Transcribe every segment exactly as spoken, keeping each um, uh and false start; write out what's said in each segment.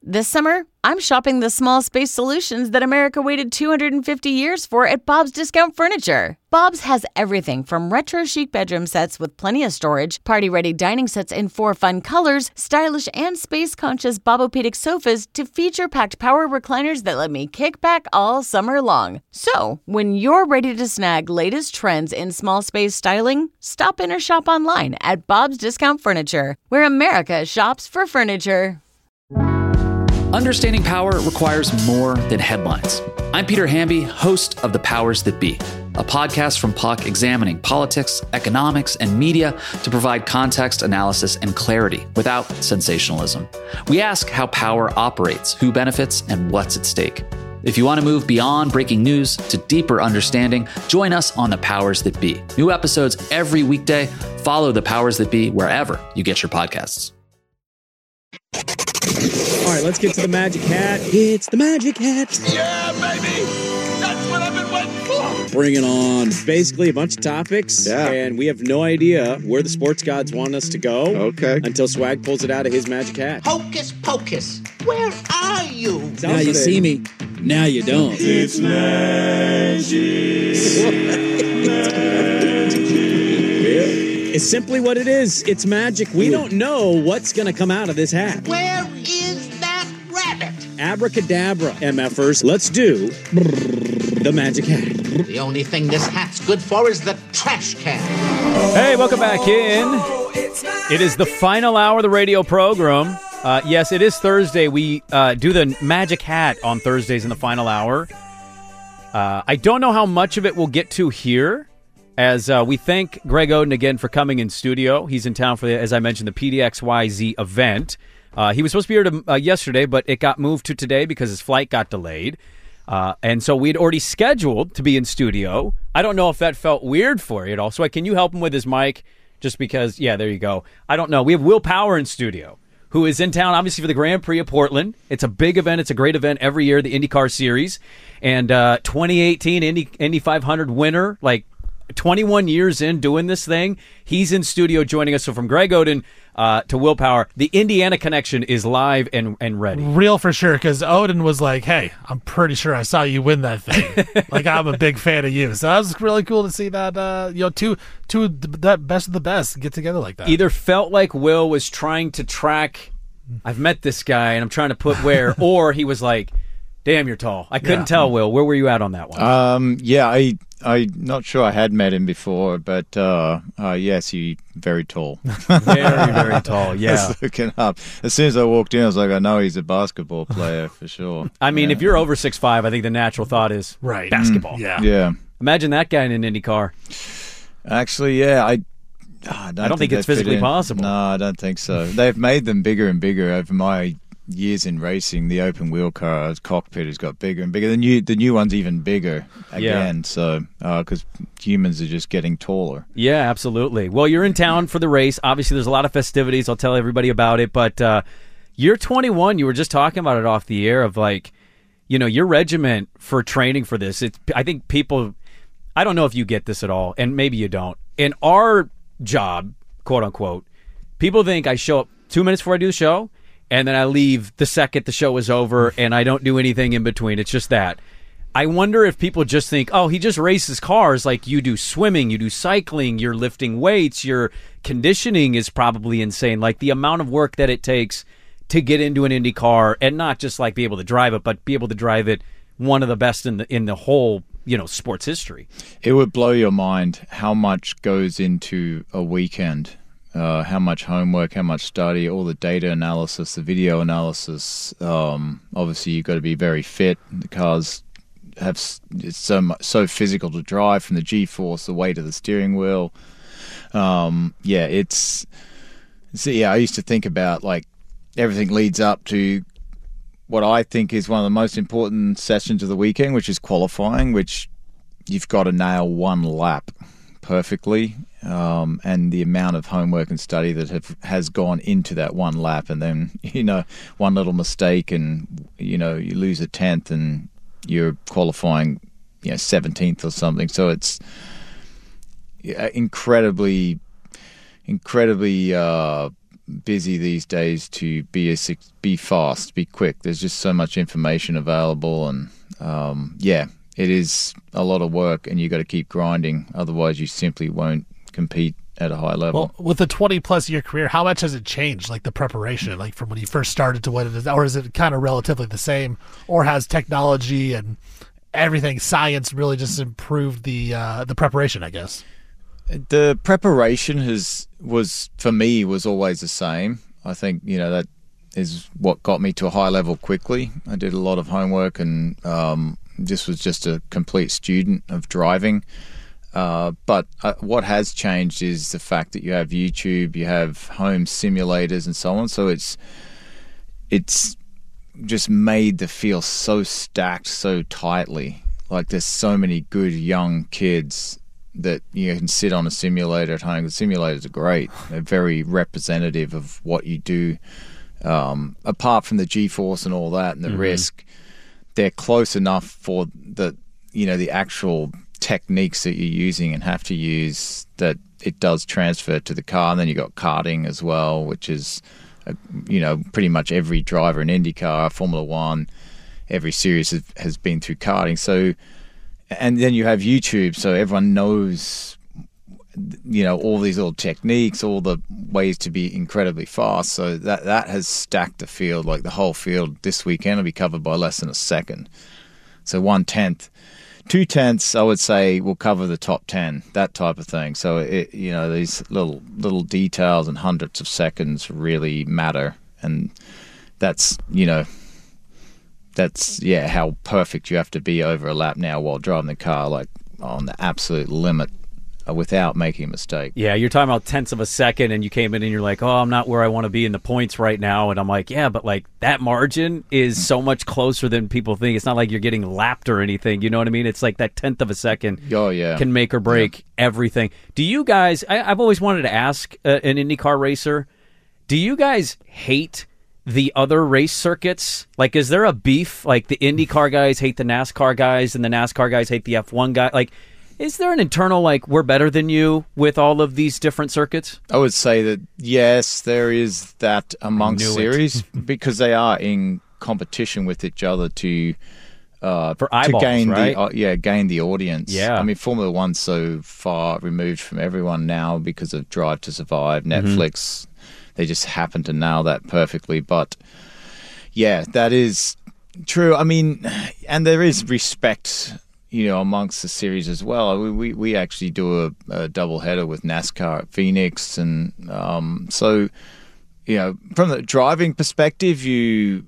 This summer, I'm shopping the small space solutions that America waited two hundred fifty years for at Bob's Discount Furniture. Bob's has everything from retro chic bedroom sets with plenty of storage, party-ready dining sets in four fun colors, stylish and space-conscious Bobopedic sofas to feature-packed power recliners that let me kick back all summer long. So, when you're ready to snag latest trends in small space styling, stop in or shop online at Bob's Discount Furniture, where America shops for furniture. Understanding power requires more than headlines. I'm Peter Hamby, host of The Powers That Be, a podcast from Puck examining politics, economics, and media to provide context, analysis, and clarity without sensationalism. We ask how power operates, who benefits, and what's at stake. If you want to move beyond breaking news to deeper understanding, join us on The Powers That Be. New episodes every weekday. Follow The Powers That Be wherever you get your podcasts. All right, let's get to the Magic Hat. It's the Magic Hat. Yeah, baby! That's what I've been waiting for! Bring it on. Basically, a bunch of topics, yeah. and we have no idea where the sports gods want us to go. Okay. Until Swag pulls it out of his Magic Hat. Hocus pocus, where are you? Now you see me, now you don't. It's magic. It's simply what it is. It's magic. We don't know what's going to come out of this hat. Where is that rabbit? Abracadabra, MFers. Let's do the Magic Hat. The only thing this hat's good for is the trash can. Hey, welcome back in. It is the final hour of the radio program. Uh, yes, it is Thursday. We uh, do the Magic Hat on Thursdays in the final hour. Uh, I don't know how much of it we'll get to here. As uh, we thank Greg Oden again for coming in studio. He's in town for, the, as I mentioned, the P D X Y Z event. Uh, he was supposed to be here to, uh, yesterday, but it got moved to today because his flight got delayed. Uh, and so we'd already scheduled to be in studio. I don't know if that felt weird for you at all. So can you help him with his mic? Just because, yeah, there you go. I don't know. We have Will Power in studio, who is in town, obviously, for the Grand Prix of Portland. It's a big event. It's a great event every year, the IndyCar Series. And uh, twenty eighteen Indy, Indy five hundred winner, like, twenty-one years in doing this thing, he's in studio joining us. So from Greg Oden uh, to Will Power, the Indiana connection is live and, and ready. Real for sure, because Oden was like, hey, I'm pretty sure I saw you win that thing. Like, I'm a big fan of you. So that was really cool to see that, uh, you know, two, two the best of the best get together like that. Either felt like Will was trying to track, I've met this guy and I'm trying to put where, or he was like, damn, you're tall. I couldn't yeah. tell, Will. Where were you at on that one? Um, yeah, I... I'm not sure I had met him before, but uh, uh, yes, he's very tall. very, very tall, yeah. I was looking up. As soon as I walked in, I was like, I know he's a basketball player for sure. I mean, yeah. if you're over six five, I think the natural thought is right. basketball. Mm, yeah. yeah. Imagine that guy in an Indy car. Actually, yeah, I... Oh, I don't, I don't think, think it's physically possible. No, I don't think so. They've made them bigger and bigger over my years in racing. The open wheel car cockpit has got bigger and bigger. The new the new one's even bigger again. Yeah. So because uh, humans are just getting taller. Yeah, absolutely. Well, you're in town for the race. Obviously, there's a lot of festivities. I'll tell everybody about it. But uh, you're twenty-one. You were just talking about it off the air of like, you know, your regiment for training for this. It's I think people. I don't know if you get this at all, and maybe you don't. In our job, quote unquote, people think I show up two minutes before I do the show. And then I leave the second the show is over, and I don't do anything in between. It's just that. I wonder if people just think, oh, he just races cars like you do swimming, you do cycling, you're lifting weights, your conditioning is probably insane. Like the amount of work that it takes to get into an Indy car and not just like be able to drive it, but be able to drive it one of the best in the in the whole, you know, sports history. It would blow your mind how much goes into a weekend. Uh, how much homework, how much study, all the data analysis, the video analysis. Um, obviously, you've got to be very fit. The cars have it's so much, so physical to drive, from the G-force, the weight of the steering wheel. Um, yeah, it's, it's yeah. I used to think about like everything leads up to what I think is one of the most important sessions of the weekend, which is qualifying, which you've got to nail one lap perfectly. Um, and the amount of homework and study that have, has gone into that one lap, and then, you know, one little mistake and, you know, you lose a tenth and you're qualifying, you know, seventeenth or something. So it's incredibly, incredibly uh, busy these days to be a, be fast, be quick. There's just so much information available, and um, yeah, it is a lot of work, and you got to keep grinding. Otherwise, you simply won't compete at a high level. Well, with a twenty plus year career, how much has it changed, like the preparation, like from when you first started to what it is, or is it kind of relatively the same, or has technology and everything, science, really just improved the uh, the preparation, I guess? The preparation has was for me was always the same. I think, you know, that is what got me to a high level quickly. I did a lot of homework, and um, this was just a complete student of driving. Uh, but uh, what has changed is the fact that you have YouTube, you have home simulators, and so on. So it's it's just made the field so stacked so tightly. Like, there's so many good young kids that you can sit on a simulator at home. The simulators are great. They're very representative of what you do. Um, apart from the G-force and all that and the mm-hmm. risk, they're close enough for the, you know, the actual techniques that you're using and have to use, that it does transfer to the car. And then you got karting as well, which is, uh, you know, pretty much every driver in IndyCar, Formula One, every series has, has been through karting. So, and then you have YouTube, so everyone knows, you know, all these little techniques, all the ways to be incredibly fast. So that that has stacked the field. Like, the whole field this weekend will be covered by less than a second. So one tenth, two tenths, I would say, will cover the top ten. That type of thing. So it, you know, these little little details and hundredths of seconds really matter, and that's, you know, that's yeah how perfect you have to be over a lap now while driving the car, like on the absolute limit, without making a mistake. Yeah, you're talking about tenths of a second, and you came in and you're like, oh, I'm not where I want to be in the points right now. And I'm like, yeah, but like that margin is so much closer than people think. It's not like you're getting lapped or anything. You know what I mean? It's like that tenth of a second oh, yeah. can make or break yeah. everything. Do you guys, I, I've always wanted to ask uh, an IndyCar racer, do you guys hate the other race circuits? Like, is there a beef? Like, the IndyCar guys hate the NASCAR guys, and the NASCAR guys hate the F one guy? Like, is there an internal, like, we're better than you with all of these different circuits? I would say that, yes, there is that amongst series because they are in competition with each other to uh, for eyeballs, to gain right? the uh, yeah gain the audience. Yeah, I mean, Formula One's so far removed from everyone now because of Drive to Survive, Netflix. Mm-hmm. They just happen to nail that perfectly. But yeah, that is true. I mean, and there is respect, you know, amongst the series as well. We we, we actually do a, a double header with NASCAR at Phoenix, and um, so, you know, from the driving perspective, you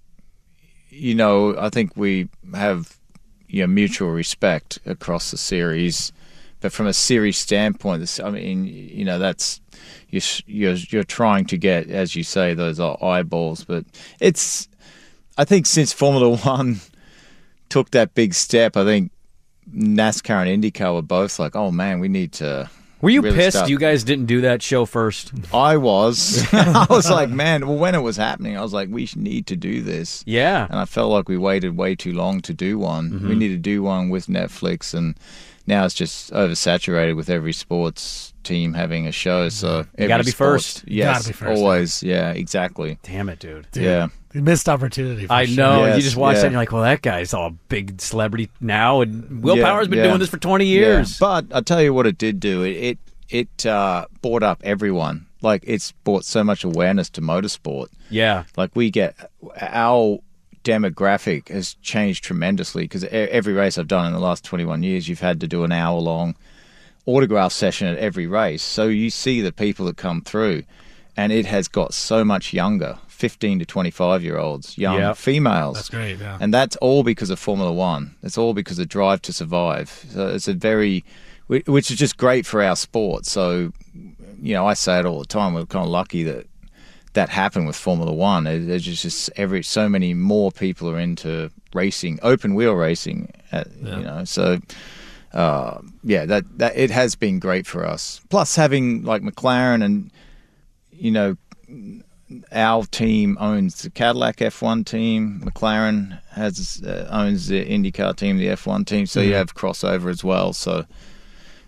you know, I think we have, you know, mutual respect across the series. But from a series standpoint, this, I mean, you know, that's you're, you're you're trying to get, as you say, those eyeballs. But it's, I think, since Formula One took that big step, I think NASCAR and IndyCar were both like, oh man, we need to. Were you really pissed start. you guys didn't do that show first? I was. I was like, man, well, when it was happening, I was like, we need to do this. Yeah. And I felt like we waited way too long to do one. Mm-hmm. We need to do one with Netflix, and now it's just oversaturated with every sports team having a show. So you got to be sports, first. Yes, gotta be first, always. Yeah, exactly. Damn it, dude. Dude, yeah. Missed opportunity. For I sure. know. Yes, you just watch yeah. that and you're like, well, that guy's all big celebrity now, and Will yeah, Power's been yeah. doing this for twenty years. Yeah. But I'll tell you what it did do. It it, it uh, brought up everyone. Like, it's brought so much awareness to motorsport. Yeah. Like, we get our demographic has changed tremendously, because every race I've done in the last twenty-one years, you've had to do an hour long autograph session at every race. So you see the people that come through, and it has got so much younger, fifteen to twenty-five year olds, young yep. females. That's great, yeah. And that's all because of Formula One. It's all because of Drive to Survive. So it's a very, which is just great for our sport. So, you know, I say it all the time, we're kind of lucky that that happened with Formula One. There's just, just every so many more people are into racing, open wheel racing, at, yeah. you know. So, uh, yeah, that that it has been great for us. Plus, having like McLaren, and you know, our team owns the Cadillac F one team. McLaren has uh, owns the IndyCar team, the F one team. So mm-hmm. you have crossover as well. So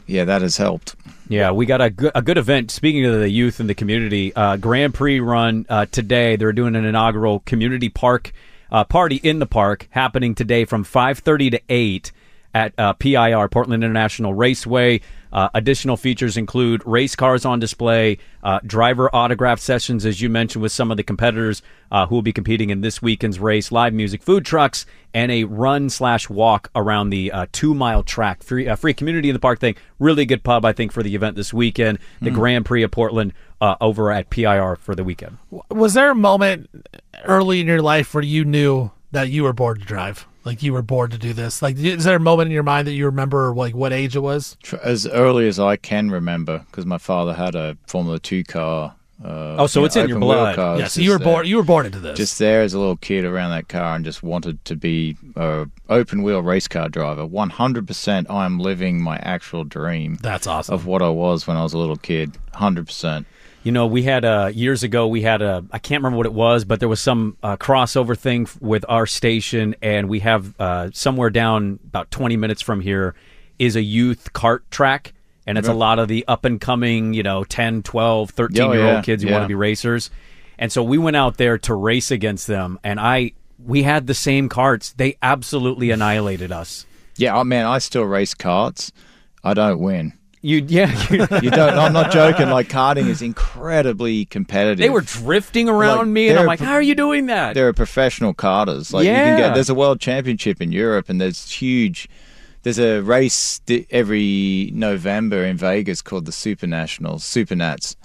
yeah, that has helped. Yeah, we got a good, a good event. Speaking of the youth and the community, uh, Grand Prix run uh, today. They're doing an inaugural community park uh, party in the park happening today from five thirty to eight at uh, P I R, Portland International Raceway. Uh, additional features include race cars on display, uh, driver autograph sessions, as you mentioned, with some of the competitors uh, who will be competing in this weekend's race, live music, food trucks, and a run slash walk around the uh, two-mile track. Free, uh, free community in the park thing. Really good pub, I think, for the event this weekend. The mm. Grand Prix of Portland uh, over at P I R for the weekend. Was there a moment early in your life where you knew that you were born to drive? Like you were born to do this? Like, is there a moment in your mind that you remember, like, what age it was? As early as I can remember, because my father had a Formula Two car. Uh, oh, so you it's know, in your blood. Yeah, so you were born. You were born into this. Just there as a little kid around that car, and just wanted to be a open wheel race car driver. One hundred percent, I am living my actual dream. That's awesome. Of what I was when I was a little kid. Hundred percent. You know, we had a, years ago, we had a, I can't remember what it was, but there was some uh, crossover thing f- with our station, and we have uh, somewhere down about twenty minutes from here is a youth kart track, and it's yeah. a lot of the up-and-coming, you know, ten, twelve, thirteen-year-old oh, yeah. kids who yeah. want to be racers. And so we went out there to race against them, and I we had the same karts. They absolutely annihilated us. Yeah, oh, man, I still race karts. I don't win. You yeah, you, you don't. I'm not joking. Like, karting is incredibly competitive. They were drifting around like, me, and I'm like, "How are you doing that?" There are professional karters. Like, yeah. you can get. There's a world championship in Europe, and there's huge. There's a race every November in Vegas called the Super Nationals, Super Nats,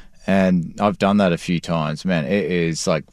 and I've done that a few times. Man, it is like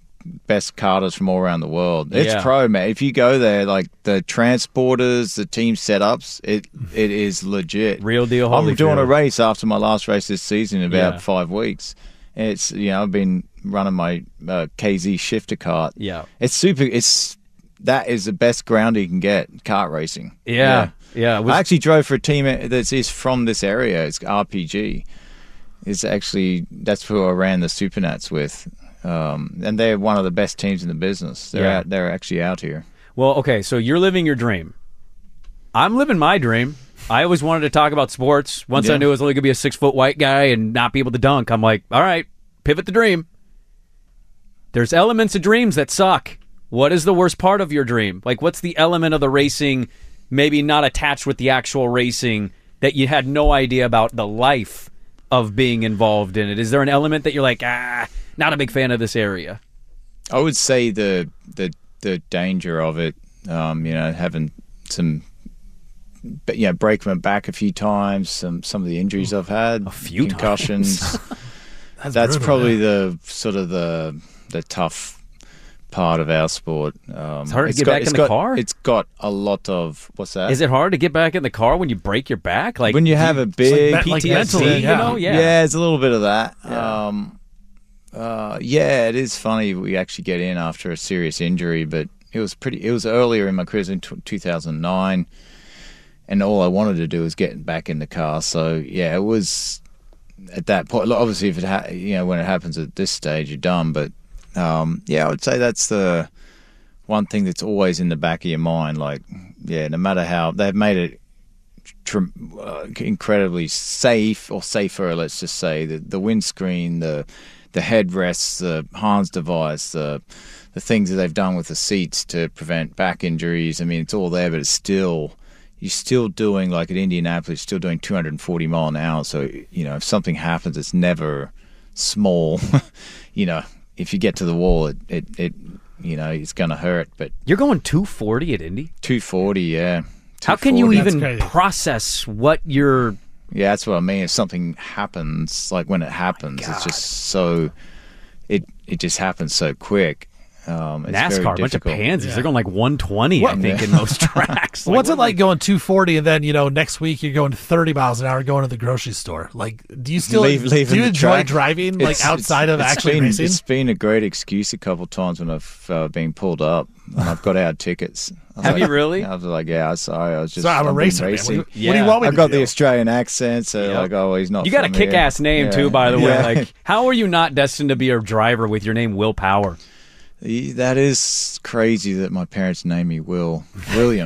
best karters from all around the world. It's yeah. pro, man. If you go there, like the transporters, the team setups, it it is legit. Real deal. I'm doing field. a race after my last race this season in about yeah. five weeks. And it's, you know, I've been running my uh, K Z shifter kart. Yeah. It's super. It's that is the best ground you can get, kart racing. Yeah. Yeah. yeah it was... I actually drove for a team that is from this area. It's R P G. It's actually, that's who I ran the Supernats with. Um, and they're one of the best teams in the business. They're yeah. out. They're actually out here. Well, okay, so you're living your dream. I'm living my dream. I always wanted to talk about sports. Once yeah. I knew I was only going to be a six-foot white guy and not be able to dunk, I'm like, all right, pivot the dream. There's elements of dreams that suck. What is the worst part of your dream? Like, what's the element of the racing, maybe not attached with the actual racing, that you had no idea about the life of being involved in it? Is there an element that you're like, ah... not a big fan of this area? I would say the the the danger of it, um, you know, having some, but yeah, break my back a few times, some some of the injuries I've had, a few concussions. That's, That's brutal, probably man. the sort of the the tough part of our sport. Um, it's hard to it's get got, back it's in the got, car. It's got a lot of what's that? Is it hard to get back in the car when you break your back? Like when you have you, a big like, like P T S D, mentally, you yeah. know? Yeah, yeah, it's a little bit of that. Yeah. Um, Uh, yeah, it is funny we actually get in after a serious injury, but it was pretty. It was earlier in my career, in two thousand nine, and all I wanted to do was get back in the car. So yeah, it was at that point. Obviously, if it ha- you know when it happens at this stage, you're done. But um, yeah, I would say that's the one thing that's always in the back of your mind. Like, yeah, no matter how they've made it tr- uh, incredibly safe or safer, let's just say the the windscreen, the the headrests, the Hans device, the the things that they've done with the seats to prevent back injuries. I mean, it's all there, but it's still, you're still doing, like at Indianapolis, you're still doing two hundred forty mile an hour. So, you know, if something happens, it's never small. You know, if you get to the wall, it, it, it you know, it's going to hurt. But you're going two forty at Indy? two forty, yeah. How can you even crazy. process what you're... Yeah, that's what I mean. If something happens, like when it happens, oh it's just so, it it just happens so quick. Um, it's very NASCAR, a bunch of difficult. pansies. Yeah. They're going like one twenty, What? I think, Yeah. in most tracks. What's like, it like going two forty and then, you know, next week you're going thirty miles an hour going to the grocery store? Like, do you still Leave- leaving do you the enjoy track. driving like It's- outside it's- of it's actually been, racing? It's been a great excuse a couple of times when I've uh, been pulled up and I've got out tickets. I was Have like, you really? I was like, yeah, sorry, I was just. So I'm a I've been racer, man. What do, racing. you, what do Yeah. you want me I've to got do? the Australian accent, so Yep. like, oh, he's not. You got a from here. kick-ass name, Yeah. too, by the way. Yeah. Like, how are you not destined to be a driver with your name Will Power? That is crazy that my parents named me Will William.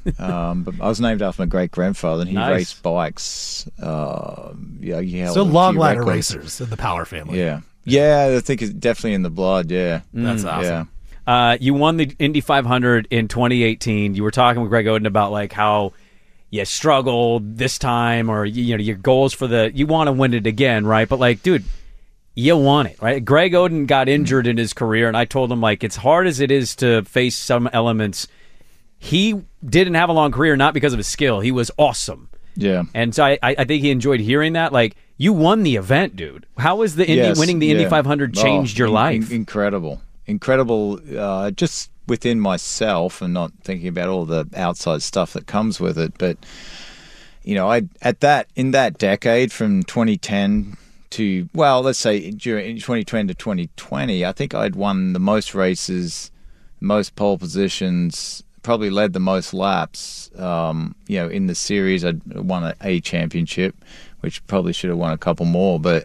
um, but I was named after my great grandfather, and he Nice. raced bikes. Uh, yeah, he held So a few long ladder records. racers in the Power family. Yeah, yeah, I think it's definitely in the blood. Yeah, That's awesome. yeah. Uh, you won the Indy five hundred in twenty eighteen. You were talking with Greg Oden about like how you struggled this time, or you know your goals for the. You want to win it again, right? But like, dude, you won it, right? Greg Oden got injured in his career, and I told him like, it's hard as it is to face some elements. He didn't have a long career, not because of his skill. He was awesome. Yeah. And so I, I think he enjoyed hearing that. Like, you won the event, dude. How was the Indy Yes, winning the Indy yeah. five hundred changed Oh, your in- life? in- incredible. Incredible, uh, just within myself and not thinking about all the outside stuff that comes with it. But, you know, I at that in that decade from twenty ten to, well, let's say during twenty ten to twenty twenty, I think I'd won the most races, most pole positions, probably led the most laps. Um, you know, in the series, I'd won a, a championship, which probably should have won a couple more, but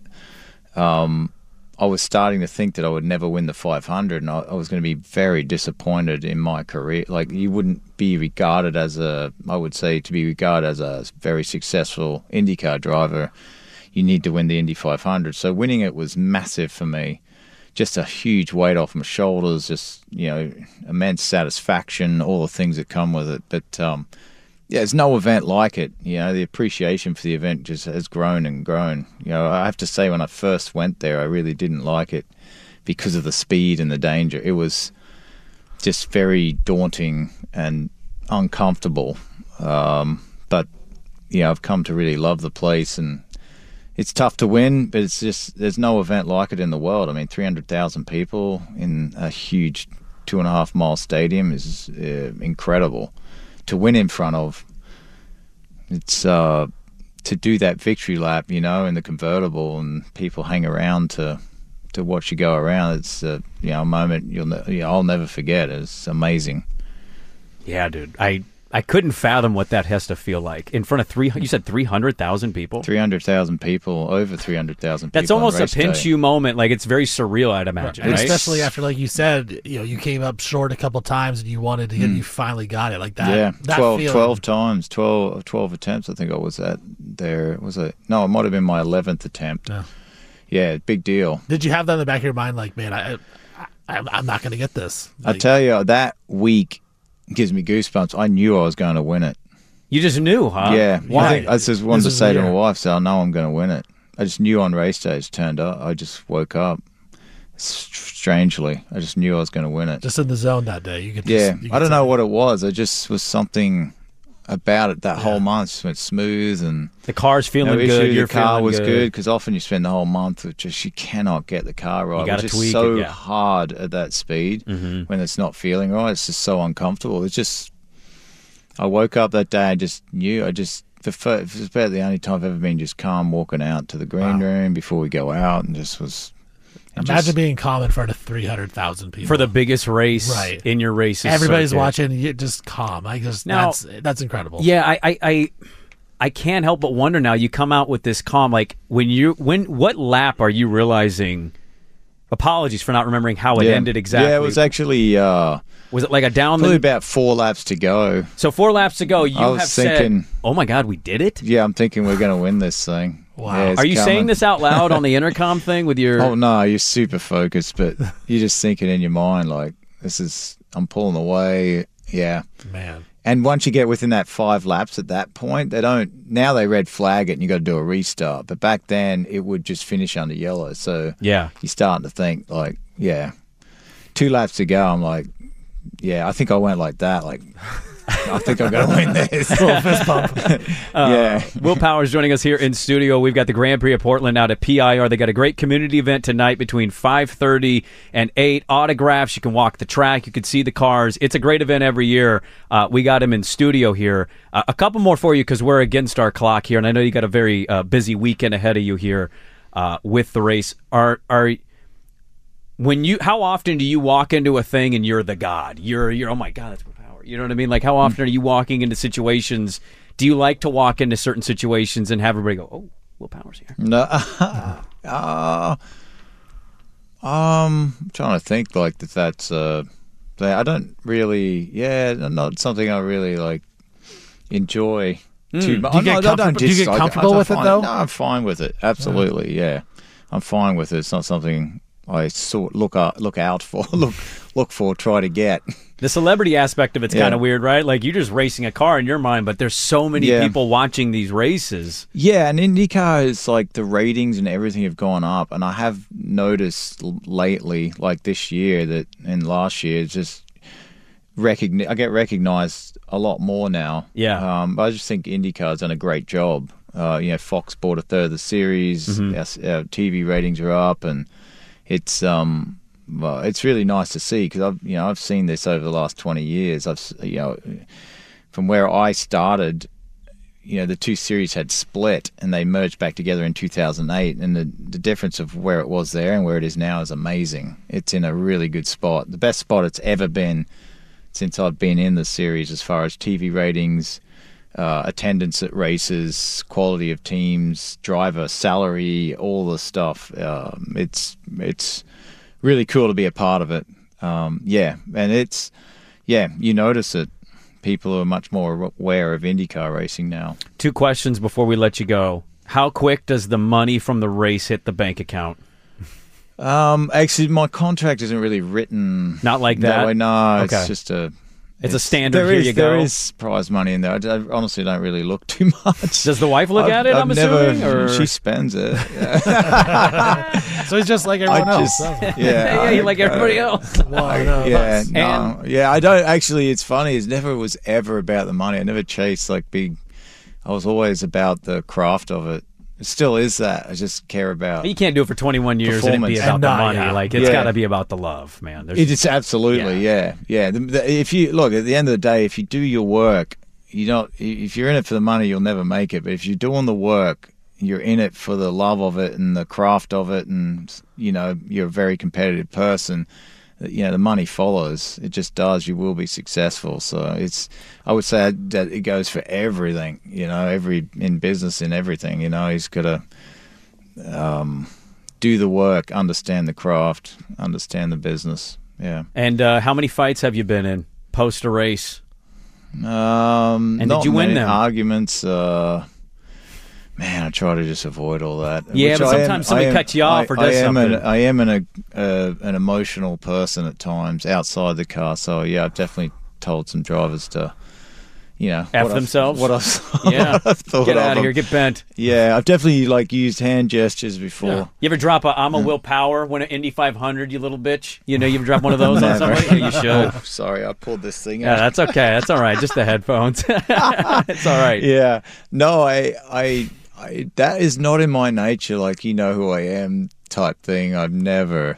um, I was starting to think that I would never win the five hundred, and I, I was going to be very disappointed in my career. Like, you wouldn't be regarded as a, I would say, to be regarded as a very successful IndyCar driver, you need to win the Indy five hundred. So winning it was massive for me. Just a huge weight off my shoulders, just, you know, immense satisfaction, all the things that come with it. But, um, yeah, there's no event like it. You know, the appreciation for the event just has grown and grown. You know, I have to say, when I first went there, I really didn't like it because of the speed and the danger. It was just very daunting and uncomfortable. Um, but, you know, I've come to really love the place, and it's tough to win, but it's just, there's no event like it in the world. I mean, three hundred thousand people in a huge two and a half mile stadium is uh, incredible. To win in front of, it's uh, to do that victory lap, you know, in the convertible, and people hang around to to watch you go around. It's uh, you know, a moment you'll ne- you know, I'll never forget. It's amazing. Yeah, dude. I, I couldn't fathom what that has to feel like in front of three. You said three hundred thousand people. Three hundred thousand people, over three hundred thousand. That's people on almost a race pinch day. you moment. Like, it's very surreal, I'd imagine. And Right? especially after, like you said, you know, you came up short a couple times and you wanted to get, Mm. you finally got it. Like that. Yeah, that twelve, feeling. twelve times, twelve, twelve attempts. I think I was at there. Was it? No, it might have been my eleventh attempt. Yeah. Yeah, big deal. Did you have that in the back of your mind? Like, man, I, I I'm not going to get this. I Like, tell you, that week gives me goosebumps. I knew I was going to win it. You just knew, huh? Yeah, Why? I think I just wanted This to is say the to my year. wife, "So I know I'm going to win it." I just knew on race day it's turned up. I just woke up. S- Strangely, I just knew I was going to win it. just in the zone that day. You could. Yeah, Just, you I could don't know say- what it was. It just was something about it. That Yeah. whole month just went smooth, and The car's feeling no good. issue. You're the car feeling was good. good because often you spend the whole month with just you cannot get the car right. You gotta It's just tweak so it, yeah. hard at that speed Mhm. when it's not feeling right. It's just so uncomfortable. It's just I woke up that day and just knew. I just the first, it was about the only time I've ever been just calm walking out to the green Wow. room before we go out, and just was. and Imagine just- being calm in front of three hundred thousand people For the biggest race Right. in your race. Everybody's circuit. watching. You just calm. I just Now- that's that's incredible. Yeah, I, I, I, I can't help but wonder now. You come out with this calm, like when you, when what lap are you realizing? Apologies for not remembering how it yeah. ended exactly. Yeah, it was actually uh, Was it like a down probably the? about four laps to go. So four laps to go. You I was have thinking- said, "Oh my God, we did it." Yeah, I'm thinking we're going to win this thing. Wow. Yeah, it's Are you coming. saying this out loud on the intercom thing with your? Oh no, you're super focused, but you're just thinking in your mind like, "This is I'm pulling away." Yeah, man. and once you get within that five laps at that point, they don't. Now they red flag it, and you got to do a restart. But back then, it would just finish under yellow. So Yeah. you're starting to think like, yeah, two laps to go. I'm like, yeah, I think I went like that. Like, I think I'm going to win this. Fist bump. yeah. Will Powers joining us here in studio. We've got the Grand Prix of Portland out at P I R. They got a great community event tonight between five thirty and eight. Autographs. You can walk the track. You can see the cars. It's a great event every year. Uh, we got him in studio here. Uh, a couple more for you because we're against our clock here, and I know you got a very uh, busy weekend ahead of you here uh, with the race. Are are when you? How often do you walk into a thing and you're the god? You're you're. Oh my God, that's Will Powers. You know what I mean? Like, how often are you walking into situations? Do you like to walk into certain situations and have everybody go, "Oh, Will Powers here"? No. uh, um, I'm trying to think like that. That's uh, that I don't really. Yeah, not something I really like enjoy Mm. too much. Do you get I don't comfortable- do you get dislike it. comfortable I with it, find- though? No, I'm fine with it. Absolutely, yeah. I'm fine with it. It's not something I sort look out, look out for, look look for, try to get. The celebrity aspect of it's Yeah. kind of weird, right? Like you're just racing a car in your mind, but there's so many Yeah. people watching these races. Yeah, and IndyCar is like the ratings and everything have gone up, and I have noticed l- lately, like this year, that and last year, it's just recogni- I get recognized a lot more now. Yeah. um, but I just think IndyCar's done a great job. Uh, you know, Fox bought a third of the series. Mm-hmm. Our, our T V ratings are up, and it's um, well, it's really nice to see because I've you know I've seen this over the last twenty years. I've s- you know from where I started. You know, the two series had split and they merged back together in two thousand eight. And the, the difference of where it was there and where it is now is amazing. It's in a really good spot. The best spot it's ever been since I've been in the series as far as T V ratings, uh, attendance at races, quality of teams, driver salary, all the stuff. Um, it's it's really cool to be a part of it. Um, yeah, and it's, yeah, you notice it. People are much more aware of IndyCar racing now. Two questions before we let you go. How quick does the money from the race hit the bank account? Um, actually, my contract isn't really written. Not like that? way. No, Okay. it's just a. It's a standard, There here is, you go. There is prize money in there. I, I honestly don't really look too much. Does the wife look I've- at it, I've I'm never, assuming? Or? She spends it. So he's just like everyone I else. just- huh? yeah, yeah, I- you like everybody else. One of Yeah, us. no, yeah. I don't actually. It's funny. It never was ever about the money. I never chased like big. I was always about the craft of it. It still is that. I just care about. You can't do it for twenty-one years and it be Performance. about And the not- money. yeah. Like it's Yeah. got to be about the love, man. There's, It is absolutely, yeah, yeah. The, the, if you look at the end of the day, if you do your work, you don't. If you're in it for the money, you'll never make it. But if you're doing the work, you're in it for the love of it and the craft of it, and you know you're a very competitive person. You know the money follows. It just does. You will be successful. So it's. I would say that it goes for everything. You know, every in business in everything. You know, he's got to. Um, do the work, understand the craft, understand the business. Yeah. and uh, how many fights have you been in post a race? Um, And not did you win many them? Arguments. Uh, man, I try to just avoid all that. Yeah, which but I am- sometimes somebody I am- cuts you off I, or does I am something. An, I am an a, uh, an emotional person at times outside the car. So yeah, I've definitely told some drivers to, you know, F what I've- themselves? What I've, Yeah, what I've thought get of out of them. here, get bent. Yeah, I've definitely like used hand gestures before. You ever drop a "I'm a Will Power" when an Indy five hundred, you little bitch? You know, you ever drop one of those on Never. somebody? Yeah, you should. Oh, sorry, I pulled this thing Yeah, out. that's okay. That's all right. Just the headphones. It's all right. Yeah. No, I, I, I, that is not in my nature. Like, you know who I am type thing. I've never,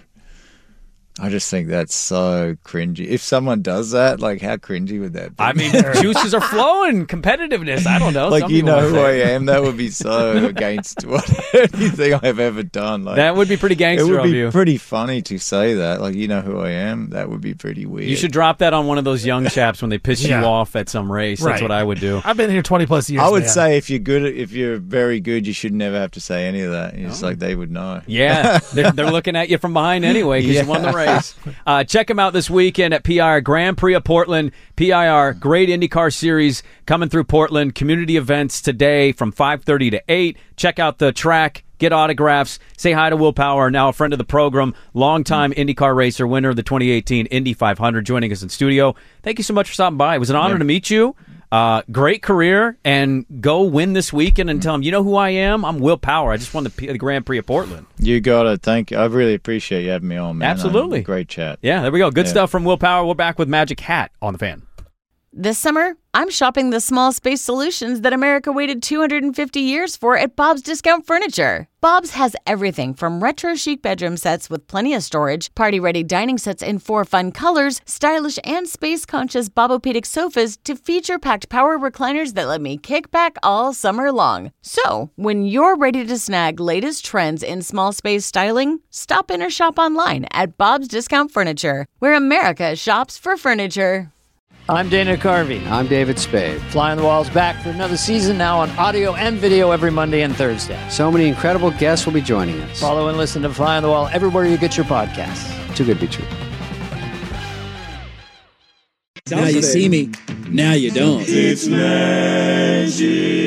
I just think that's so cringy. If someone does that, like, how cringy would that be? I mean, juices are flowing. Competitiveness. I don't know. like, Some you people know might who say. I am. That would be so against what anything I've ever done. Like, That would be pretty it gangster would of be you. pretty funny to say that. Like, you know who I am. That would be pretty weird. You should drop that on one of those young chaps when they piss Yeah. you off at some race. That's Right. what I would do. I've been here twenty plus years. I would man. say if you're good, at, if you're very good, you should never have to say any of that. It's like they would know. Yeah, they're, they're looking at you from behind anyway because you won the race. Uh, check them out this weekend at P I R Grand Prix of Portland. P I R, great IndyCar series coming through Portland. Community events today from five thirty to eight. Check out the track. Get autographs. Say hi to Will Power, now a friend of the program, longtime IndyCar racer, winner of the twenty eighteen Indy five hundred, joining us in studio. Thank you so much for stopping by. It was an honor Yeah. to meet you. Uh, great career, and go win this weekend and tell them, you know who I am? I'm Will Power. I just won the, P- the Grand Prix of Portland. You got it. Thank you. I really appreciate you having me on, man. Absolutely. Um, great chat. Yeah, there we go. Good Yeah. stuff from Will Power. We're back with Magic Hat on the Fan. This summer, I'm shopping the small space solutions that America waited two hundred fifty years for at Bob's Discount Furniture. Bob's has everything from retro chic bedroom sets with plenty of storage, party-ready dining sets in four fun colors, stylish and space-conscious Bobopedic sofas to feature-packed power recliners that let me kick back all summer long. So, when you're ready to snag latest trends in small space styling, stop in or shop online at Bob's Discount Furniture, where America shops for furniture. I'm Dana Carvey. I'm David Spade. Fly on the Wall's back for another season now on audio and video every Monday and Thursday. So many incredible guests will be joining us. Follow and listen to Fly on the Wall everywhere you get your podcasts. Too good to be true. Now you see me. Now you don't. It's magic.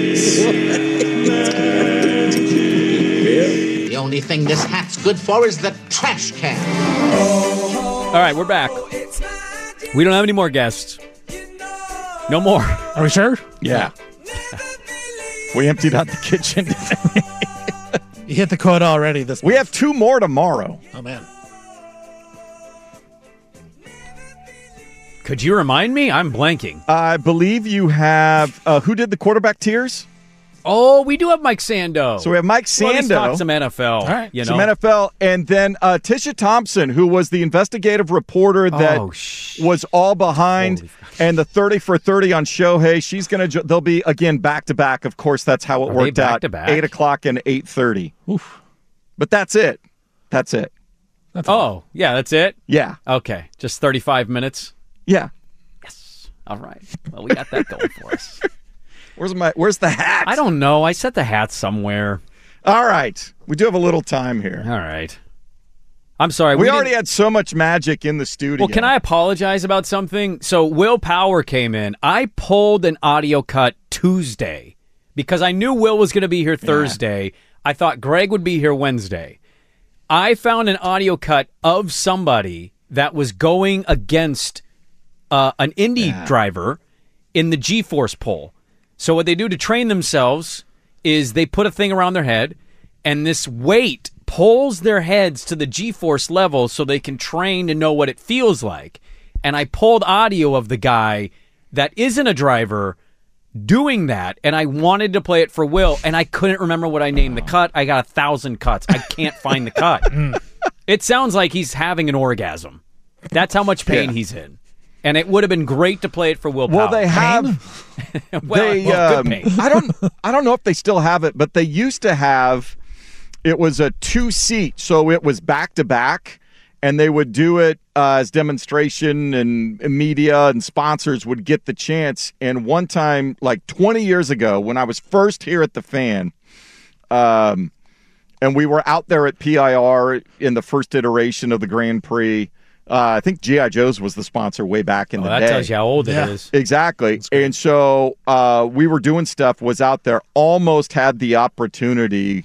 The only thing this hat's good for is the trash can. All right, we're back. We don't have any more guests. No more. Are we sure? Yeah. We emptied out the kitchen. You hit the quota already this We month. have two more tomorrow. Oh, man. Could you remind me? I'm blanking. I believe you have, uh, who did the quarterback tiers? Oh, we do have Mike Sando. So we have Mike Well, let's Sando. talk some N F L. All right. You know? Some N F L, and then uh, Tisha Thompson, who was the investigative reporter that Oh, sh- was all behind, Holy f- and the thirty for thirty on Shohei. She's gonna. Jo- they'll be again back to back. Of course, that's how it Are they worked back out. to back? Eight o'clock and eight thirty. Oof. But that's it. That's it. That's all. Oh, yeah, that's it? Yeah. Okay, just thirty-five minutes. Yeah. All right. Well, we got that going for us. Where's my? Where's the hat? I don't know. I set the hat somewhere. All right. We do have a little time here. All right. I'm sorry. We, we already didn't- had so much magic in the studio. Well, can I apologize about something? So Will Power came in. I pulled an audio cut Tuesday because I knew Will was going to be here Thursday. I thought Greg would be here Wednesday. I found an audio cut of somebody that was going against uh, an Indy Yeah. driver in the G-Force poll. So what they do to train themselves is they put a thing around their head, and this weight pulls their heads to the G-Force level so they can train to know what it feels like. And I pulled audio of the guy that isn't a driver doing that, and I wanted to play it for Will, and I couldn't remember what I named the cut. I got a thousand cuts. I can't find the cut. It sounds like he's having an orgasm. That's how much pain Yeah. he's in. And it would have been great to play it for Will Well, Power. they have. well, they, well, um, good pain. I don't. I don't know if they still have it, but they used to have. It was a two seat, so it was back to back, and they would do it uh, as demonstration, and, and media and sponsors would get the chance. And one time, like twenty years ago, when I was first here at the Fan, um, and we were out there at P I R in the first iteration of the Grand Prix. Uh, I think G I. Joe's was the sponsor way back in Oh, the that day. tells you how old Yeah. it is. Exactly. And so uh, we were doing stuff, was out there, almost had the opportunity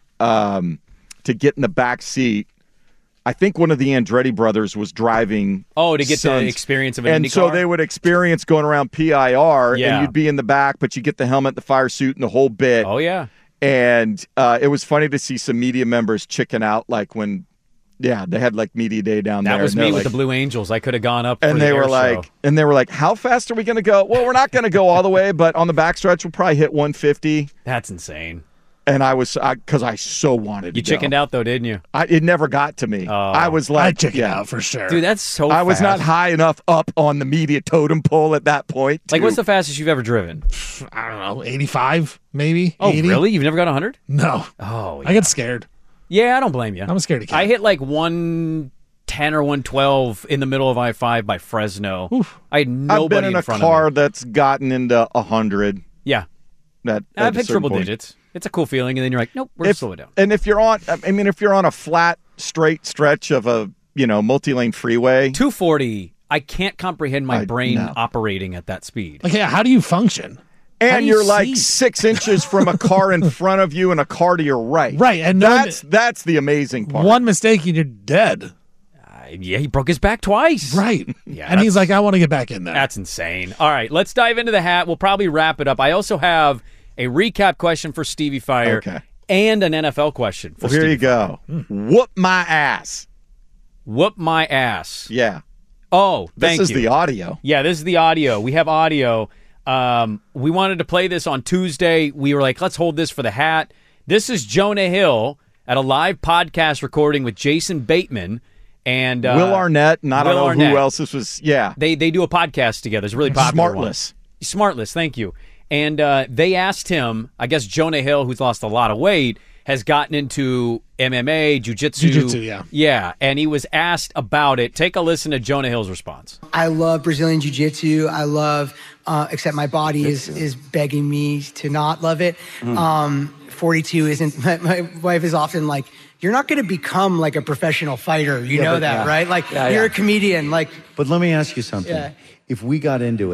um, to get in the back seat. I think one of the Andretti brothers was driving. Oh, to get sons. the experience of an And Indy so car? they would experience going around P I R, Yeah. and you'd be in the back, but you get the helmet, the fire suit, and the whole bit. Oh, yeah. And uh, it was funny to see some media members chicken out, like when, yeah, they had like media day down That there. was and me they're with like- the Blue Angels. I could have gone up and for they the were air like, show. and they were like, how fast are we going to go? Well, we're not going to go all the way, but on the backstretch, we'll probably hit one fifty. That's insane. And I was, because I, I so wanted You to go. chickened out, though, didn't you? I, it never got to me. Oh. I was I like, check it yeah. out for sure. Dude, that's so I was not fast. high enough up on the media totem pole at that point. Like, to- what's the fastest you've ever driven? I don't know, eighty-five maybe. Oh, eighty? really? You've never got one hundred? No. Oh, yeah. I get scared. Yeah, I don't blame you. I'm a scaredy cat. I hit like one ten or one twelve in the middle of I five by Fresno. Oof. I had nobody I've been in, in a front car of me. that's gotten into a hundred. Yeah. That I've at a hit certain triple point. digits. It's a cool feeling, and then you're like, nope, we're If- slow it down. And if you're on, I mean, if you're on a flat, straight stretch of a, you know, multi-lane freeway, two forty, I can't comprehend my I- brain no. operating at that speed. Like, yeah, how do you function? How do and you you're like see? six inches from a car in front of you and a car to your right. Right, and no that's that's the amazing part. one mistake and you're dead. Uh, yeah, he broke his back twice. Right. Yeah, and he's that's- like, I want to get back in there. That's insane. All right, let's dive into the hat. We'll probably wrap it up. I also have a recap question for Stevie Fire Okay. and an N F L question for Well, here Stevie you go. Hmm. Whoop my ass. Whoop my ass. Yeah. Oh, This thank is you. the audio. Yeah, this is the audio. We have audio. Um, we wanted to play this on Tuesday. We were like, let's hold this for the hat. This is Jonah Hill at a live podcast recording with Jason Bateman and uh, Will Arnett, and I don't Will know Arnett. who else this was. Yeah. They they do a podcast together. It's a really popular one. Smartless. Smartless, thank you. And uh, they asked him, I guess Jonah Hill, who's lost a lot of weight, has gotten into M M A, jiu-jitsu. Jiu-jitsu, yeah. Yeah, and he was asked about it. Take a listen to Jonah Hill's response. I love Brazilian Jiu-Jitsu. I love, uh, except my body is, is begging me to not love it. Mm. Um, forty-two isn't, my, my wife is often like, you're not going to become like a professional fighter. You Yeah, know but- that, yeah. right? Like, Yeah, you're yeah. a comedian. Like, But let me ask you something. Yeah. If we got into it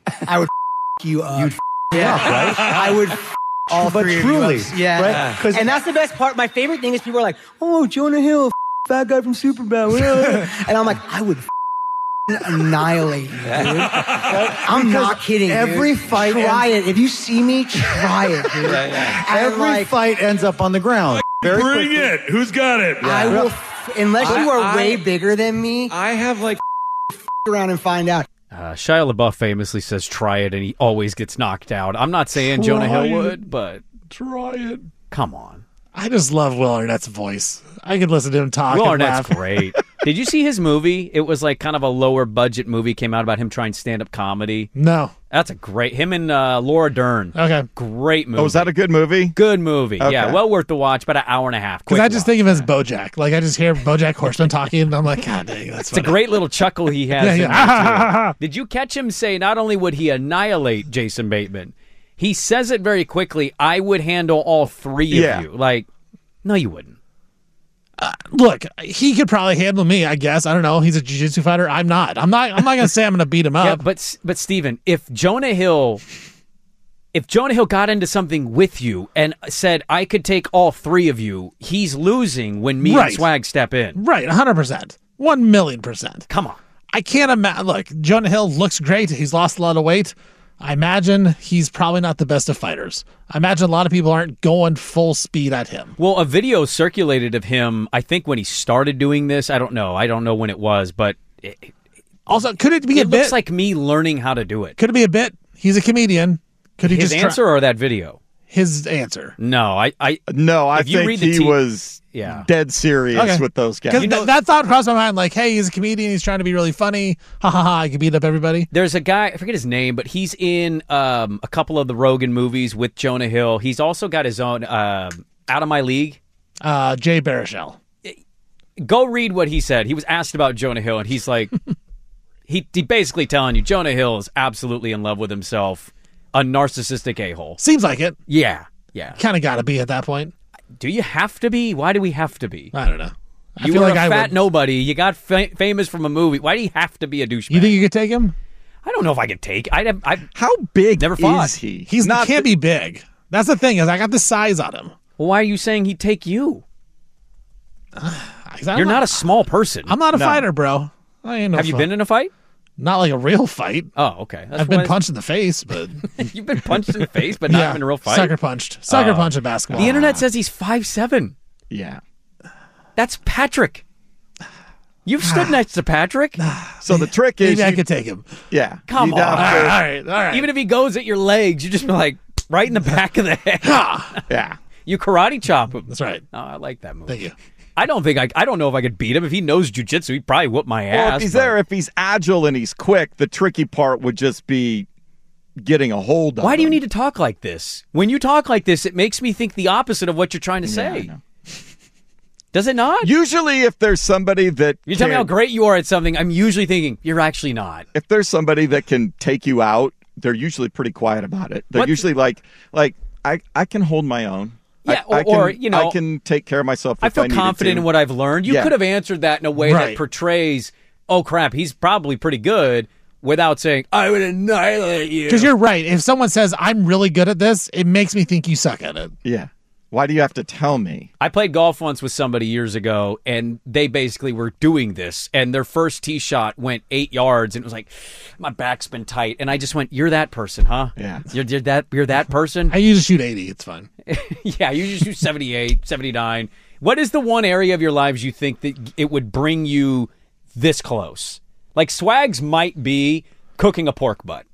I would f- you up. You'd f- yeah. up, right? I would f- all but three truly, of you up. Yeah. right? And that's the best part. My favorite thing is people are like, oh, Jonah Hill, f- fat guy from Superbad. And I'm like, I would f- annihilate you, dude. I'm Because not kidding, dude. every fight Try ends- it. If you see me, try it, dude. Yeah, yeah. And Every like, fight ends up on the ground. Very Bring quickly. it. Who's got it? I will, f- unless you are I- way I- bigger than me, I have like f- around and find out. Uh, Shia LaBeouf famously says try it, and he always gets knocked out. I'm not saying Try Jonah Hill it. would, but try it. Come on. I just love Will Arnett's voice. I could listen to him talk Will and Arnett's laugh. great. Did you see his movie? It was like kind of a lower budget movie. Came out about him trying stand-up comedy. No. That's a great... Him and uh, Laura Dern. Okay. Great movie. Oh, is that a good movie? Good movie. Okay. Yeah, well worth the watch. About an hour and a half. Because Quick I just watch. think of him as BoJack. Like, I just hear BoJack Horseman talking, and I'm like, God dang, that's It's a great little chuckle he has. Yeah, in yeah. there, too. Did you catch him say not only would he annihilate Jason Bateman, he says it very quickly, I would handle all three Yeah. of you. Like, no, you wouldn't. Look, he could probably handle me, I guess. I don't know. He's a jiu-jitsu fighter. I'm not. I'm not I'm not going to say I'm going to beat him up. Yeah, but but Steven, if Jonah Hill if Jonah Hill got into something with you and said I could take all three of you, he's losing when me Right. and Swag step in. Right, one hundred percent. one million percent. Come on. I can't imagine. Look, Jonah Hill looks great. He's lost a lot of weight. I imagine he's probably not the best of fighters. I imagine a lot of people aren't going full speed at him. Well, a video circulated of him, I think when he started doing this. I don't know. I don't know when it was, but it, Also, could it be it a bit? looks like me learning how to do it. Could it be a bit? He's a comedian. Could he His just try- answer or that video? His answer. No, I, I No, I if you think read the he te- was yeah. dead serious Okay. with those guys. Because th- that thought crossed my mind, like, hey, he's a comedian. He's trying to be really funny. Ha ha ha! I can beat up everybody. There's a guy, I forget his name, but he's in um, a couple of the Rogan movies with Jonah Hill. He's also got his own uh, Out of My League. Uh, Jay Baruchel. Go read what he said. He was asked about Jonah Hill, and he's like, he, he basically telling you Jonah Hill is absolutely in love with himself, a narcissistic a-hole. Seems like it. Yeah, yeah. Kind of got to be at that point. Do you have to be? Why do we have to be? I don't know. I you feel were like a I fat would. nobody. You got fa- famous from a movie. Why do you have to be a douchebag? You think you could take him? I don't know if I could take. I'd have, I How big never fought. is he? He's not can't be big. That's the thing is I got the size on him. Well, why are you saying he'd take you? I'm You're not a small person. I'm not a No. fighter, bro. I ain't no Have you fun. been in a fight? Not like a real fight. Oh, okay. That's I've been what I- punched in the face, but You've been punched in the face, but not yeah, even a real fight. sucker punched. Sucker Oh. punch in basketball. The internet says he's five seven. Yeah. That's Patrick. You've stood next to Patrick. So the trick is, Maybe I you- could take him. yeah, Come you'd on. have All to- right, all right, all right. Even if he goes at your legs, you just be like right in the back of the head. yeah. You karate chop him. That's right. Oh, I like that movie. Thank you. I don't think I. I don't know if I could beat him. If he knows jujitsu, he'd probably whoop my ass. Well, if he's but- there, if he's agile and he's quick, the tricky part would just be getting a hold of Why do you him. need to talk like this? When you talk like this, it makes me think the opposite of what you're trying to Yeah, I say. know. Does it not? Usually, if there's somebody that You tell me can- how great you are at something, I'm usually thinking, you're actually not. if there's somebody that can take you out, they're usually pretty quiet about it. They're What- usually like, like I, I can hold my own. Yeah, I, I or- or, can, you know, I can take care of myself. I if feel needed confident to. in what I've learned. You Yeah. could have answered that in a way that Right. portrays, oh crap, he's probably pretty good, without saying, I would annihilate you. Because you're right. If someone says I'm really good at this, it makes me think you suck at it. Yeah. Why do you have to tell me? I played golf once with somebody years ago, and they basically were doing this, and their first tee shot went eight yards, and it was like, my back's been tight, and I just went, "You're that person, huh? Yeah. You're, you're that. You're that person." I usually shoot eighty. It's fine. Yeah, you just shoot seventy-eight, seventy-nine. What is the one area of your lives you think that it would bring you this close? Like Swags might be cooking a pork butt.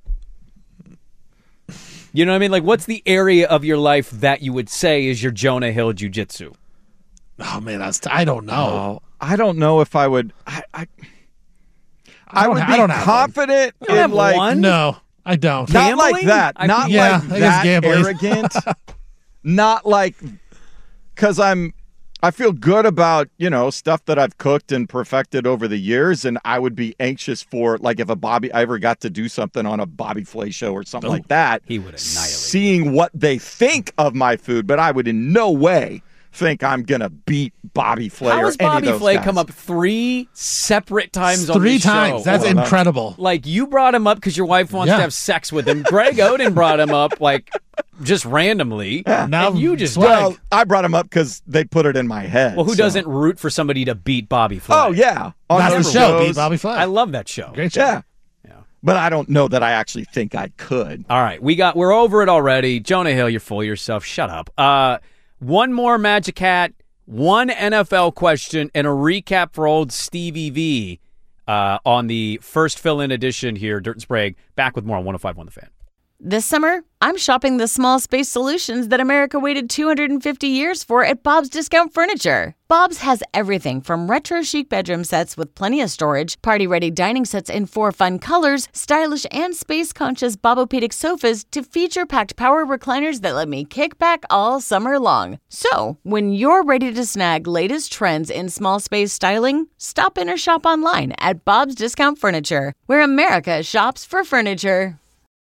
You know what I mean? Like, what's the area of your life that you would say is your Jonah Hill jiu-jitsu? Oh man, that's I don't know. Oh, I don't know if I would. I I, I, don't would ha- be I don't have confident You don't in have like one? No, I don't. not like Gambling? that. I Not think- Yeah, like I guess that gambling. arrogant. Not like because I'm. I feel good about, you know, stuff that I've cooked and perfected over the years, and I would be anxious for, like, if a Bobby, I ever got to do something on a Bobby Flay show or something Oh, like that, he would annihilate seeing what they think of my food, but I would in no way think I'm going to beat Bobby Flay How or has any Bobby of those Flay guys. come up three separate times on Three this show? times. That's Well, incredible. Like, you brought him up because your wife wants Yeah. to have sex with him. Greg Oden brought him up, like, just randomly. Yeah. Now And you just... Well, I brought him up because they put it in my head. Well, who so. doesn't root for somebody to beat Bobby Flay? Oh, yeah. On That's the those show. shows. Beat Bobby Flay. I love that show. Great show. Yeah. But I don't know that I actually think I could. All right, we got we're over it already. Jonah Hill, you're full of yourself. Shut up. Uh, one more Magic Hat, one N F L question, and a recap for old Stevie V uh, on the first fill-in edition here, Dirt and Sprague. Back with more on one oh five point one The Fan. This summer, I'm shopping the small space solutions that America waited two hundred fifty years for at Bob's Discount Furniture. Bob's has everything from retro chic bedroom sets with plenty of storage, party-ready dining sets in four fun colors, stylish and space-conscious Bobopedic sofas to feature-packed power recliners that let me kick back all summer long. So, when you're ready to snag latest trends in small space styling, stop in or shop online at Bob's Discount Furniture, where America shops for furniture.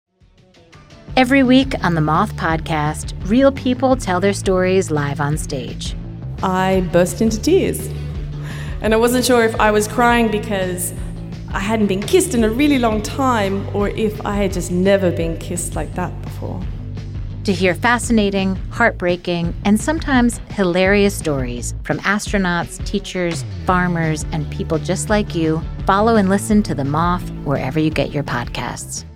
Every week on the Moth Podcast, real people tell their stories live on stage. I burst into tears. And I wasn't sure if I was crying because I hadn't been kissed in a really long time or if I had just never been kissed like that before. To hear fascinating, heartbreaking, and sometimes hilarious stories from astronauts, teachers, farmers, and people just like you, follow and listen to The Moth wherever you get your podcasts.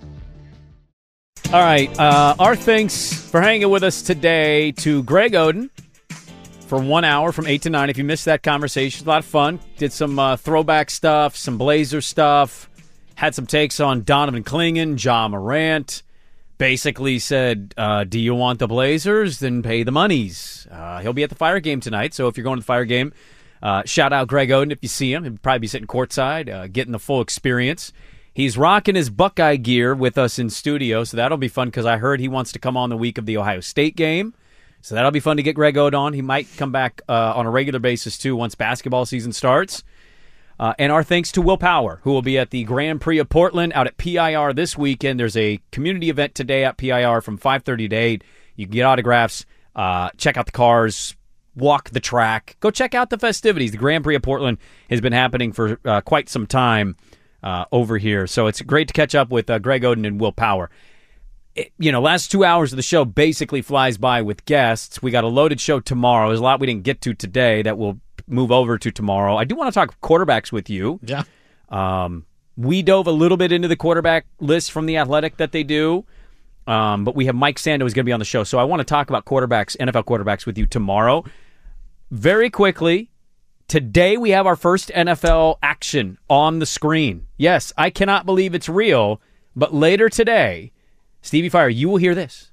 All right, uh, our thanks for hanging with us today to Greg Oden for one hour from eight to nine. If you missed that conversation, a lot of fun. Did some uh, throwback stuff, some Blazer stuff, had some takes on Donovan Clingan, Ja Morant. Basically said, uh, do you want the Blazers? Then pay the monies. Uh, he'll be at the Fire game tonight, so if you're going to the Fire game, uh, shout out Greg Oden if you see him. He'll probably be sitting courtside, uh, getting the full experience. He's rocking his Buckeye gear with us in studio, so that'll be fun because I heard he wants to come on the week of the Ohio State game. So that'll be fun to get Greg Oden on. He might come back uh, on a regular basis, too, once basketball season starts. Uh, and our thanks to Will Power, who will be at the Grand Prix of Portland out at P I R this weekend. There's a community event today at P I R from five thirty to eight. You can get autographs, uh, check out the cars, walk the track. Go check out the festivities. The Grand Prix of Portland has been happening for uh, quite some time. Uh, over here. So it's great to catch up with uh, Greg Oden and Will Power. It, you know, last two hours of the show basically flies by with guests. We got a loaded show tomorrow. There's a lot we didn't get to today that we'll move over to tomorrow. I do want to talk quarterbacks with you. Yeah. Um, we dove a little bit into the quarterback list from The Athletic that they do, um, but we have Mike Sando who's going to be on the show. So I want to talk about quarterbacks, N F L quarterbacks with you tomorrow. Very quickly, today we have our first N F L action on the screen. Yes, I cannot believe it's real, but later today, Stevie Fire, you will hear this.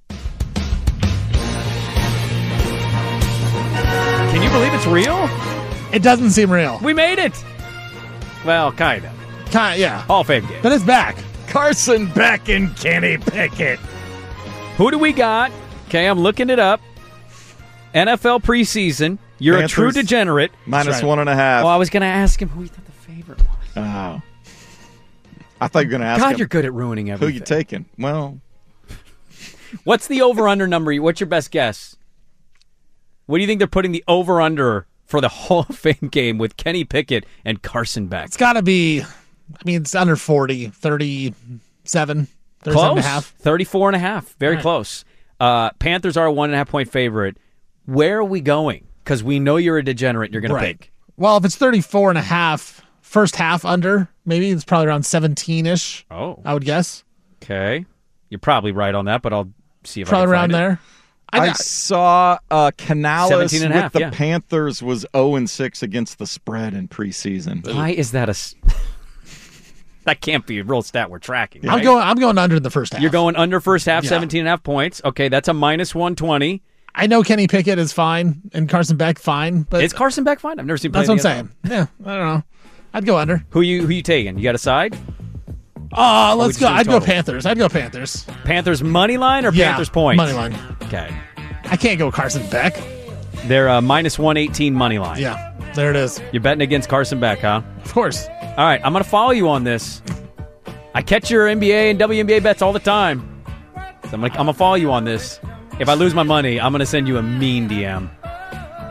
Can you believe it's real? It doesn't seem real. We made it. Well, kind of. Kind of, yeah. Hall of Fame game. But it's back. Carson Beck and Kenny Pickett. Who do we got? Okay, I'm looking it up. N F L preseason. You're Panthers, a true degenerate. Minus right. one and a half. Oh, I was going to ask him who he thought the favorite was. Oh. I thought you were going to ask God, him you're good at ruining everything. who you taking. Well, what's the over-under number? What's your best guess? What do you think they're putting the over-under for the Hall of Fame game with Kenny Pickett and Carson Beck? It's got to be, I mean, it's under forty, thirty-seven, thirty-seven Close. and a half. thirty-four and a half. Very right. close. Uh, Panthers are a one and a half point favorite. Where are we going? Because we know you're a degenerate. You're going Right. to pick. Well, if it's thirty-four and a half, first half under, maybe it's probably around seventeen-ish, Oh. I would guess. Okay. You're probably right on that, but I'll see if Probably I can around find it. there. I, I saw uh, Canales seventeen and a with half, the yeah. Panthers was oh and six against the spread in preseason. Why is that a... s- that can't be a real stat we're tracking, I'm right? going I'm going under in the first half. You're going under first half, Yeah. seventeen and a half points. Okay, that's a minus one twenty. I know Kenny Pickett is fine and Carson Beck fine, but Is Carson Beck fine? I've never seen play that's what I'm in the saying. Yeah, I don't know. I'd go under. Who you who you taking? You got a side? Uh, Or we let's just go. do I'd go total? Panthers. I'd go Panthers. Panthers money line or Yeah, Panthers points? money line. Okay. I can't go Carson Beck. They're uh, minus one eighteen money line. Yeah, there it is. You're betting against Carson Beck, huh? Of course. All right, I'm going to follow you on this. I catch your N B A and W N B A bets all the time. So I'm going to I'm gonna follow you on this. If I lose my money, I'm going to send you a mean D M.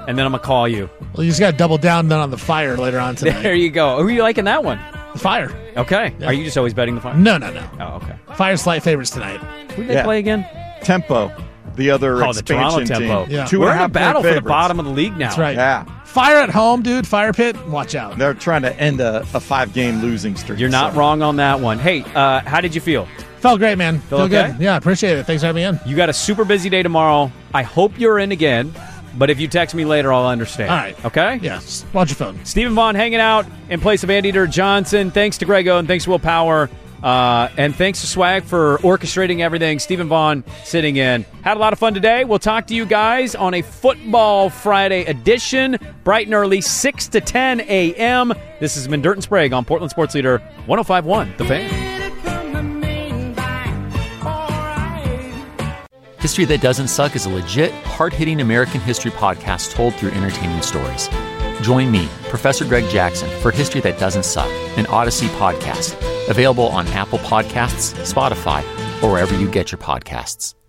and then I'm going to call you. Well, you just got to double down then on the fire later on tonight. There you go. Who are you liking that one? The Fire. Okay. Yeah. Are you just always betting the Fire? No, no, no. Oh, okay. Fire's slight favorites tonight. Who did they play again? Tempo. The other Oh, the Toronto expansion Tempo. team. Yeah. Two We're and in a a half battle point for the favorites. bottom of the league now. That's right. Yeah. Fire at home, dude. Fire pit. Watch out. They're trying to end a, a five-game losing streak. You're not so. wrong on that one. Hey, uh, how did you feel? Felt great, man. Feel Feel okay? good. Yeah, appreciate it. Thanks for having me in. You got a super busy day tomorrow. I hope you're in again, but if you text me later, I'll understand. All right. Okay? Yes. Watch your phone. Stephen Vaughn hanging out in place of Anteater Johnson. Thanks to Grego and thanks to Will Power. Uh, and thanks to Swag for orchestrating everything. Stephen Vaughn sitting in. Had a lot of fun today. We'll talk to you guys on a Football Friday edition, bright and early, six to ten a.m. This has been Dirt and Sprague on Portland Sports Leader one oh five point one, The Fan. History That Doesn't Suck is a legit, hard-hitting American history podcast told through entertaining stories. Join me, Professor Greg Jackson, for History That Doesn't Suck, an Odyssey podcast, available on Apple Podcasts, Spotify, or wherever you get your podcasts.